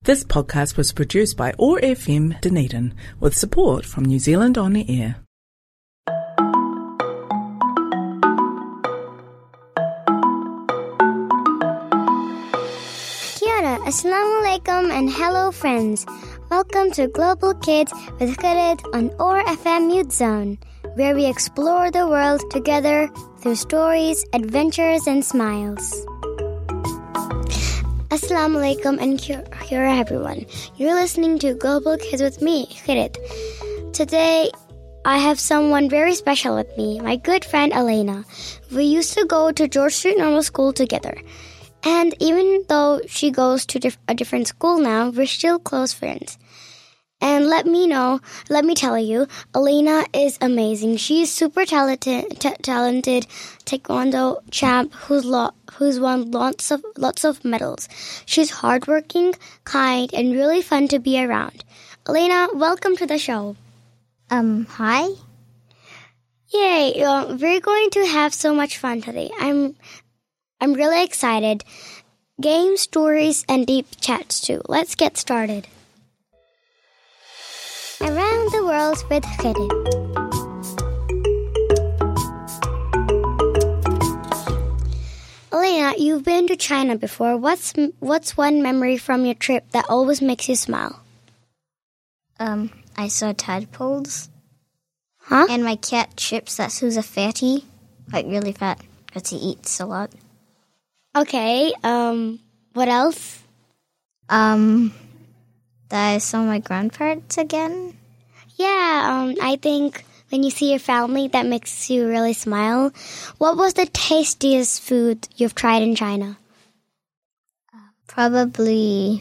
This podcast was produced by OAR FM Dunedin with support from New Zealand On Air. Kia ora, assalamu alaikum and hello friends. Welcome to Global Kids with Khalid on OAR FM Youth Zone, where we explore the world together through stories, adventures and smiles. Assalamu alaikum and kia ora everyone. You're listening to Global Kids with me, Khalid. Today, I have someone very special with me, my good friend Elena. We used to go to George Street Normal School together. And even though she goes to a different school now, we're still close friends. And let me tell you, Elena is amazing. She's super talented taekwondo champ who's won lots of medals. She's hardworking, kind, and really fun to be around. Elena, welcome to the show. Hi. Yay! We're going to have so much fun today. I'm really excited. Games, stories, and deep chats too. Let's get started. Around the world with Khalid. Elena, you've been to China before. What's one memory from your trip that always makes you smile? I saw tadpoles. Huh? And my cat Chips, who's a fatty. Like really fat, because he eats a lot. Okay, what else? That I saw my grandparents again. Yeah, I think when you see your family, that makes you really smile. What was the tastiest food you've tried in China? Probably,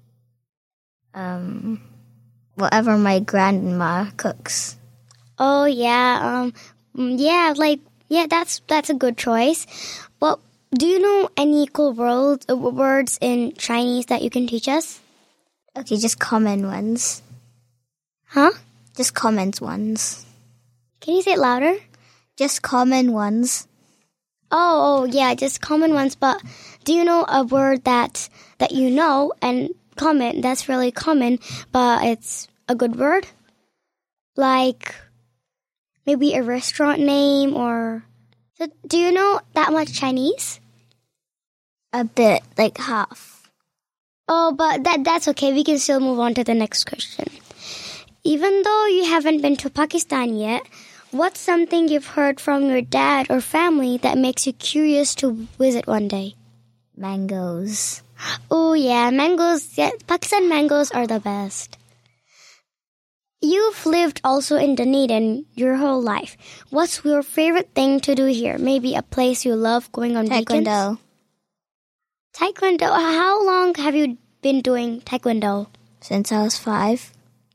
whatever my grandma cooks. Oh, yeah, that's a good choice. Well, do you know any cool words in Chinese that you can teach us? Okay, just common ones. Huh? Just common ones. Can you say it louder? Just common ones. Oh, yeah, just common ones. But do you know a word that you know and common, that's really common, but it's a good word? Like maybe a restaurant name or... So do you know that much Chinese? A bit, like half. Oh, but that's okay. We can still move on to the next question. Even though you haven't been to Pakistan yet, what's something you've heard from your dad or family that makes you curious to visit one day? Mangoes. Oh, yeah, mangoes. Yeah, Pakistan mangoes are the best. You've lived also in Dunedin your whole life. What's your favorite thing to do here? Maybe a place you love going on weekends? Taekwondo. How long have you been doing Taekwondo? Since I was 5.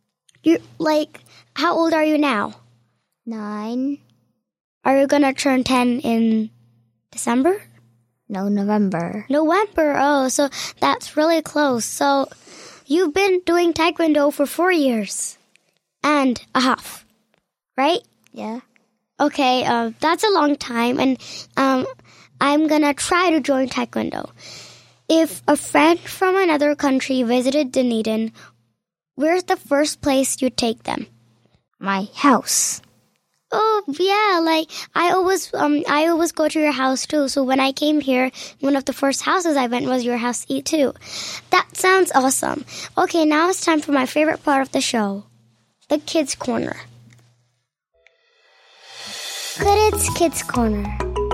How old are you now? 9. Are you gonna turn 10 in December? No, November. November, oh, so that's really close. So you've been doing Taekwondo for 4 years and a half, right? Yeah. Okay, that's a long time, and I'm gonna try to join Taekwondo. If a friend from another country visited Dunedin, where's the first place you'd take them? My house. Oh, yeah, I always go to your house too. So when I came here, one of the first houses I went was your house too. That sounds awesome. Okay, now it's time for my favorite part of the show, the Kids Corner. Khalid's Kids Corner.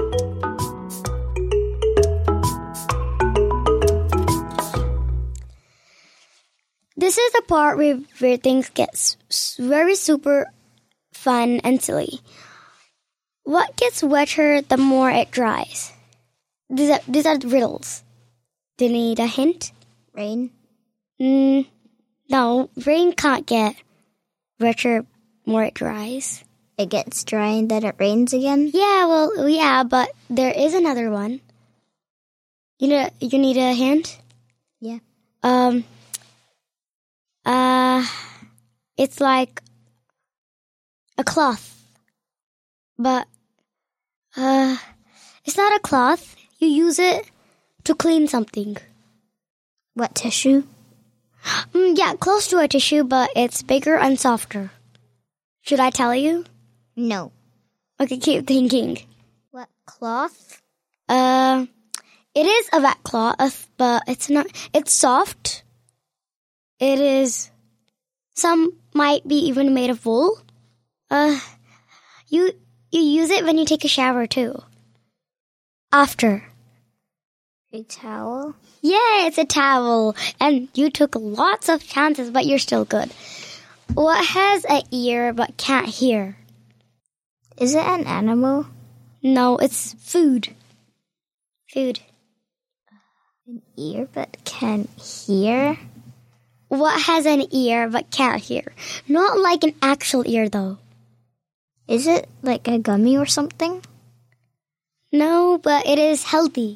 This is the part where things get very super fun and silly. What gets wetter the more it dries? These are riddles. Do you need a hint? Rain? No, rain can't get wetter more it dries. It gets dry and then it rains again? Yeah, but there is another one. You need a hint? Yeah. It's like a cloth. But, it's not a cloth. You use it to clean something. Wet tissue? Yeah, close to a tissue, but it's bigger and softer. Should I tell you? No. Okay, keep thinking. What, cloth? It is a wet cloth, but it's not. It's soft. It is. Some might be even made of wool. You use it when you take a shower too. After. A towel? Yeah, it's a towel. And you took lots of chances, but you're still good. What has an ear but can't hear? Is it an animal? No, it's food. Food. An ear but can't hear? What has an ear but can't hear? Not like an actual ear, though. Is it like a gummy or something? No, but it is healthy.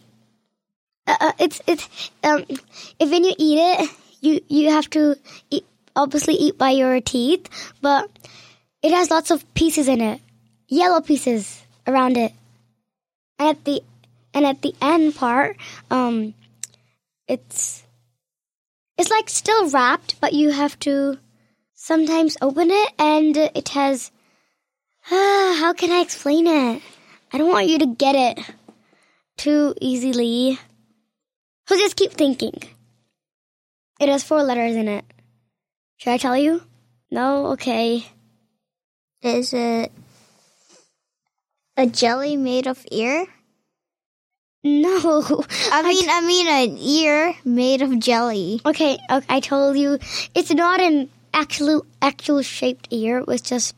If when you eat it, you have to obviously eat by your teeth, but it has lots of pieces in it, yellow pieces around it, and at the end part, it's like still wrapped, but you have to sometimes open it, and it has. How can I explain it? I don't want you to get it too easily. So just keep thinking. It has 4 letters in it. Should I tell you? No? Okay. Is it a jelly made of ear? No. I mean an ear made of jelly. Okay, I told you. It's not an actual shaped ear. It was just...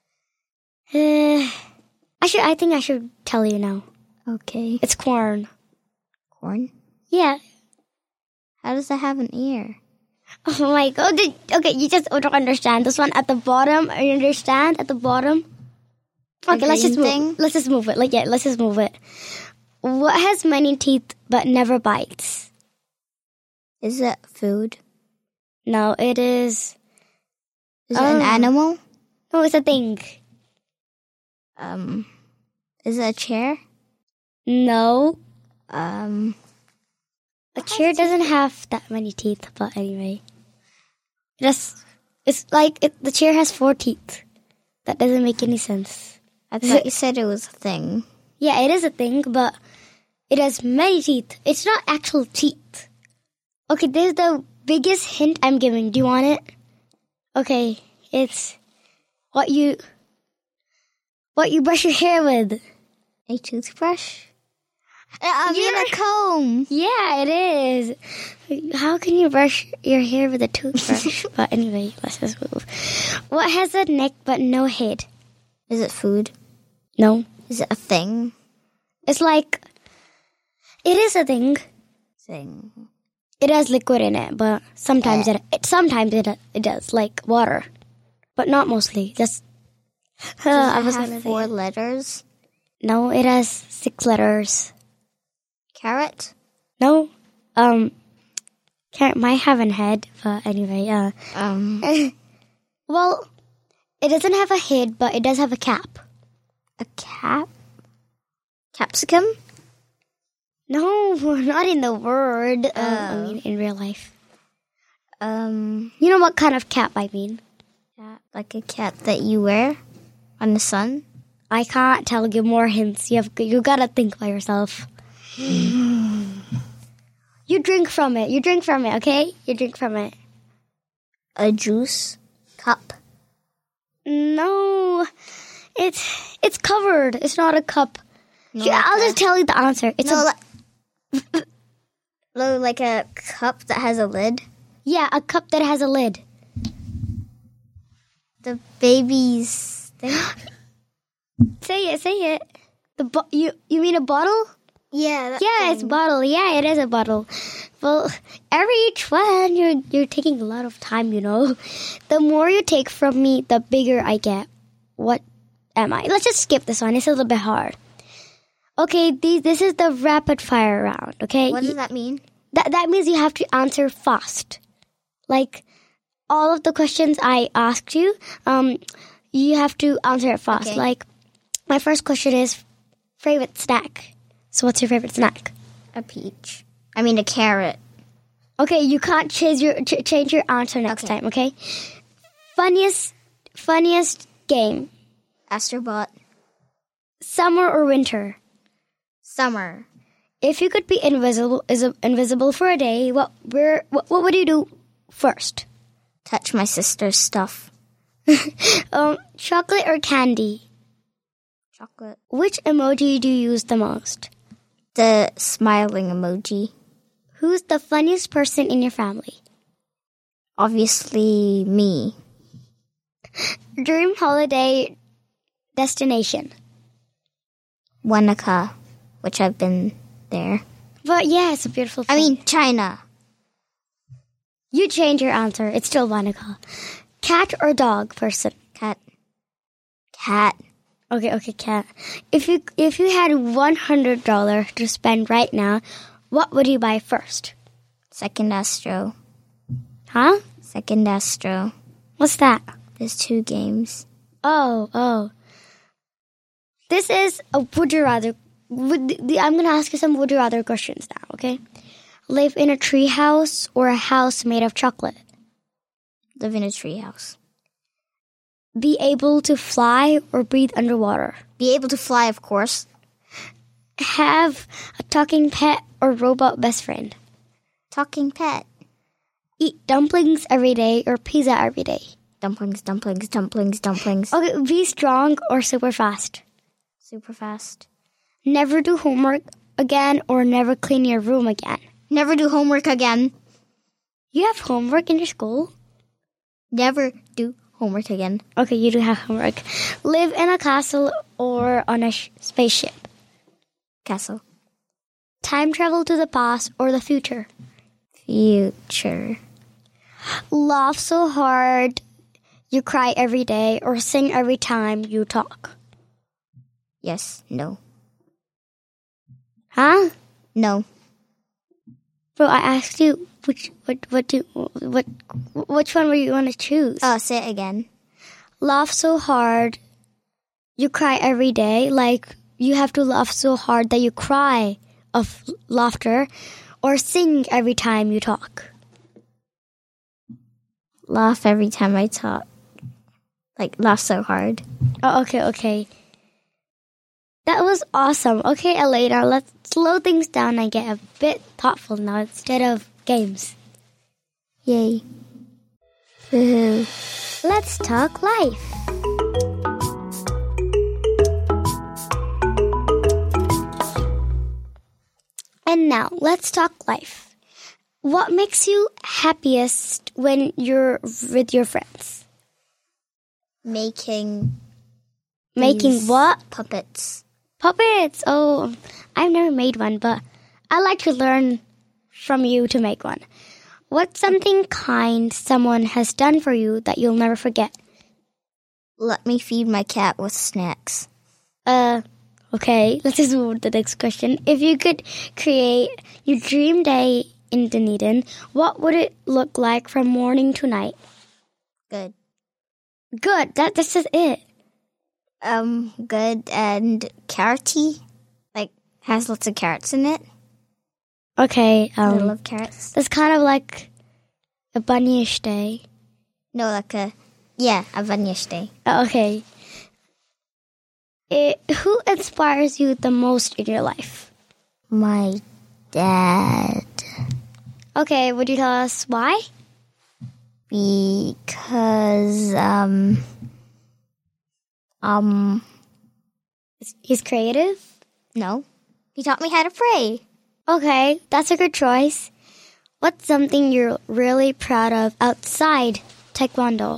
I think I should tell you now. Okay. It's corn. Corn? Yeah. How does that have an ear? Oh my god. Okay, you just don't understand. This one at the bottom. You understand? At the bottom? Okay, let's just move. Let's just move it. Let's just move it. What has many teeth but never bites? Is it food? No, it is... Is it an animal? No, it's a thing. Is it a chair? No. A chair doesn't have that many teeth, but anyway. It's like the chair has 4 teeth. That doesn't make any sense. I thought you said it was a thing. Yeah, it is a thing, but it has many teeth. It's not actual teeth. Okay, there's the biggest hint I'm giving. Do you want it? Okay, it's what you brush your hair with. A toothbrush? I mean a comb. Yeah, it is. How can you brush your hair with a toothbrush? But anyway, let's just move. What has a neck but no head? Is it food? No. Is it a thing? It's like... It is a thing. Thing. It has liquid in it, but sometimes it does, like water. But not mostly, just... Does it have 4 letters? No, it has 6 letters. Carrot? No. Carrot might have a head, but anyway, Well, it doesn't have a head, but it does have a cap. A cap? Capsicum? No, not in the word. I mean, in real life. You know what kind of cap I mean? Cap, like a cap that you wear on the sun? I can't tell you more hints. You gotta think by yourself. You drink from it. Okay? You drink from it. A juice cup? No, it's covered. It's not a cup. No, I'll just tell you the answer. It's like a cup that has a lid? Yeah, a cup that has a lid. The baby's thing? Say it. You mean a bottle? Yeah. It's a bottle. Yeah, it is a bottle. Well, each one, you're taking a lot of time, you know. The more you take from me, the bigger I get. What am I? Let's just skip this one. It's a little bit hard. Okay, this is the rapid fire round, okay? What does that mean? That means you have to answer fast. Like, all of the questions I asked you, you have to answer it fast. Okay. Like, my first question is favorite snack. So what's your favorite snack? A peach. I mean a carrot. Okay, you can't change your answer next time, okay? Funniest game. Astrobot. Summer or winter? Summer. If you could be invisible for a day, what would you do first? Touch my sister's stuff. Chocolate or candy? Chocolate. Which emoji do you use the most? The smiling emoji. Who's the funniest person in your family? Obviously, me. Dream holiday destination? Wanaka, which I've been there. But yeah, it's a beautiful place. I mean, China. You change your answer. It's still Wanaka. Cat or dog person? Cat. Cat. Okay, cat. If you had $100 to spend right now, what would you buy first? Second Astro. Huh? Second Astro. What's that? There's 2 games. Oh. This is a would you rather. I'm going to ask you some would you rather questions now, okay? Live in a tree house or a house made of chocolate? Live in a tree house. Be able to fly or breathe underwater? Be able to fly, of course. Have a talking pet or robot best friend? Talking pet. Eat dumplings every day or pizza every day? Dumplings, dumplings, dumplings, dumplings. Okay, be strong or super fast? Super fast. Never do homework again or never clean your room again? Never do homework again. You have homework in your school? Never do homework again. Okay, you do have homework. Live in a castle or on a spaceship? Castle. Time travel to the past or the future? Future. Laugh so hard you cry every day or sing every time you talk? Yes. No. Huh? No. Bro, I asked you which one were you going to choose? Say it again. Laugh so hard you cry every day, like you have to laugh so hard that you cry of laughter, or sing every time you talk? Laugh every time I talk. Like, laugh so hard. Oh, okay. That was awesome. Okay, Elena, let's slow things down and get a bit thoughtful now instead of games. Yay. Woohoo. Let's talk life. And now, let's talk life. What makes you happiest when you're with your friends? Making what? Puppets. Puppets! Oh, I've never made one, but I'd like to learn from you to make one. What's something kind someone has done for you that you'll never forget? Let me feed my cat with snacks. Okay, let's just move on to the next question. If you could create your dream day in Dunedin, what would it look like from morning to night? Good. Good, that's just it. Good and carroty. Like, has lots of carrots in it. Okay, I love carrots. That's kind of like a bunnyish day. No, like a bunnyish day. Okay. Who inspires you the most in your life? My dad. Okay, would you tell us why? Because, He's creative? No. He taught me how to pray. Okay, that's a good choice. What's something you're really proud of outside Taekwondo?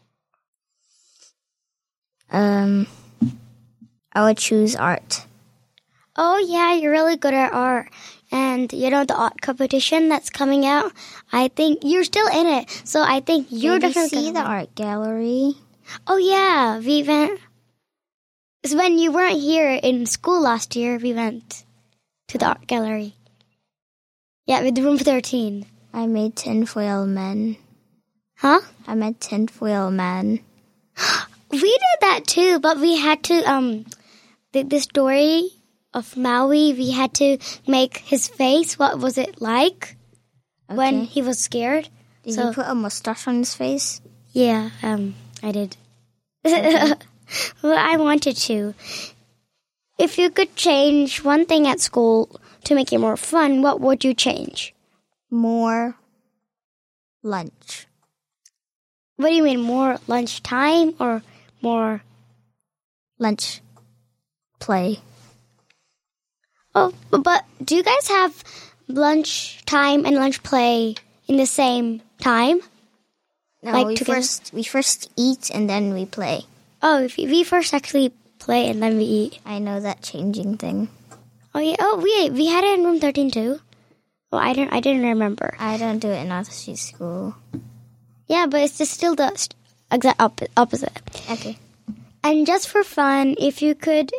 I would choose art. Oh, yeah, you're really good at art. And, the art competition that's coming out, I think you're still in it. So I think you're definitely see the art gallery. Oh, yeah, we went. It's when you weren't here in school last year, we went to the art gallery. Yeah, with room 13. I made tinfoil men. Huh? I made tinfoil men. We did that too, but we had to, the story of Maui, we had to make his face. What was it like? when he was scared. Did you put a mustache on his face? Yeah, I did. Well, I wanted to. If you could change one thing at school to make it more fun, what would you change? More lunch. What do you mean, more lunch time or more lunch play? Oh, but do you guys have lunch time and lunch play in the same time? No, we first eat and then we play. Oh, we first actually play and then we eat. I know that changing thing. Oh yeah. Oh, we had it in room 13 too. Well, I didn't remember. I don't do it in Arthur's school. Yeah, but it's just still the exact opposite. Okay. And just for fun, if you could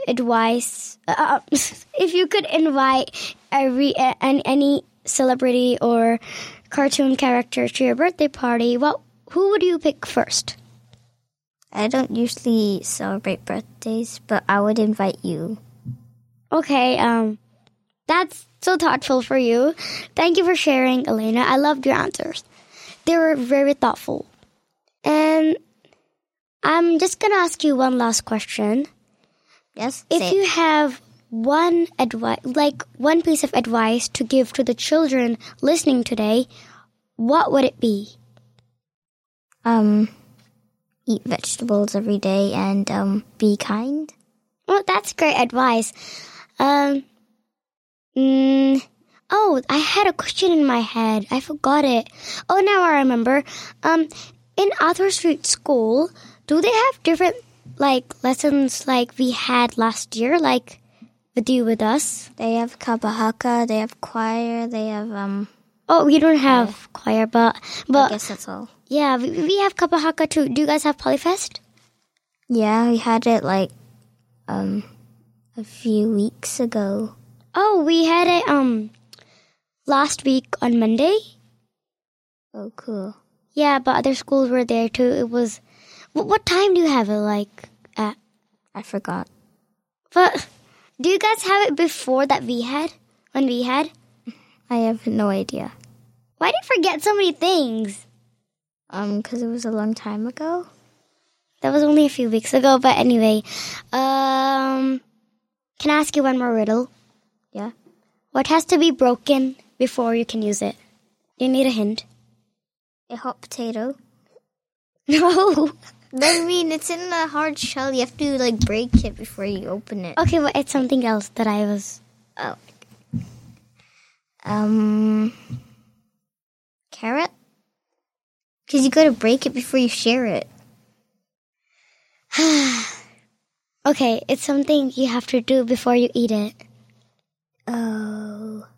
invite any celebrity or cartoon character to your birthday party, who would you pick first? I don't usually celebrate birthdays, but I would invite you. Okay, that's so thoughtful for you. Thank you for sharing, Elena. I loved your answers. They were very thoughtful. And I'm just going to ask you one last question. Yes? If you have one piece of advice to give to the children listening today, what would it be? Eat vegetables every day and be kind. Well, that's great advice. Oh, I had a question in my head. I forgot it. Oh, now I remember. In Arthur Street School, do they have different lessons like we had last year, like with us? They have kabahaka, they have choir, they have Oh, we don't have choir, but I guess that's all. Yeah, we have kabahaka too. Do you guys have Polyfest? Yeah, we had it a few weeks ago. Oh, we had it last week on Monday. Oh, cool. Yeah, but other schools were there too. It was... What time do you have it at? I forgot. But do you guys have it before that when we had? I have no idea. Why do you forget so many things? Because it was a long time ago. That was only a few weeks ago, but anyway. Can I ask you one more riddle? Yeah. What has to be broken before you can use it? Do you need a hint? A hot potato. No. I mean, it's in a hard shell. You have to, break it before you open it. Okay, well, it's something else that I was... Oh. Carrot? Because you gotta break it before you share it. Okay, it's something you have to do before you eat it. Oh.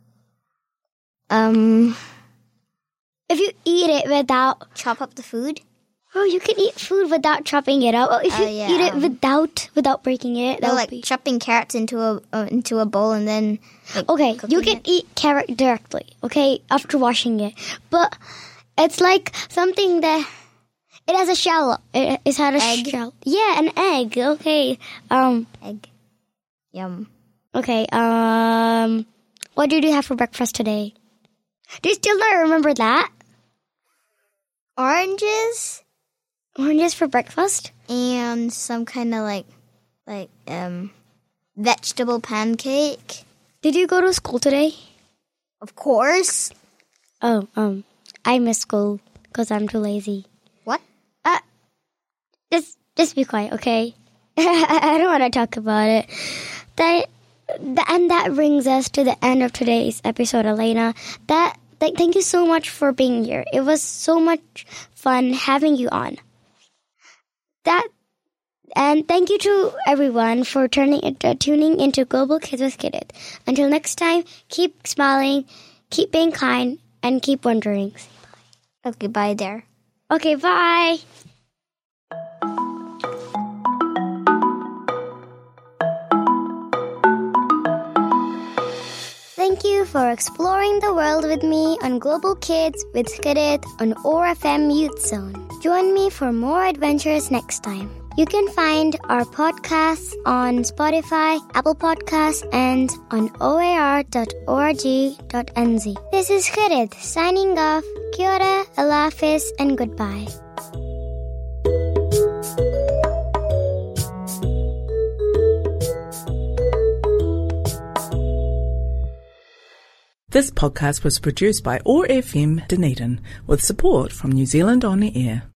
If you eat it without... Chop up the food? Oh, you can eat food without chopping it up. Oh, if you eat it without breaking it, that would be... chopping carrots into a bowl and then... Okay, you can eat carrot directly, okay, after washing it. But it's like something that... It has a shell. It's had a egg? shell. Yeah, an egg. Okay. Egg. Yum. Okay, what did you have for breakfast today? Do you still not remember that? Oranges? Oranges for breakfast? And some kind of vegetable pancake. Did you go to school today? Of course. Oh, I miss school because I'm too lazy. What? Just be quiet, okay? I don't want to talk about it. And that brings us to the end of today's episode, Elena. Thank you so much for being here. It was so much fun having you on. And thank you to everyone for tuning into Global Kids with Kidit. Until next time, keep smiling, keep being kind, and keep wondering. Okay, bye there. Okay, bye. Thank you for exploring the world with me on Global Kids with Kidit on ORFM Youth Zone. Join me for more adventures next time. You can find our podcasts on Spotify, Apple Podcasts, and on oar.org.nz. This is Khalid signing off. Kia ora, Allah Hafiz, and goodbye. This podcast was produced by OAR FM Dunedin with support from New Zealand On Air.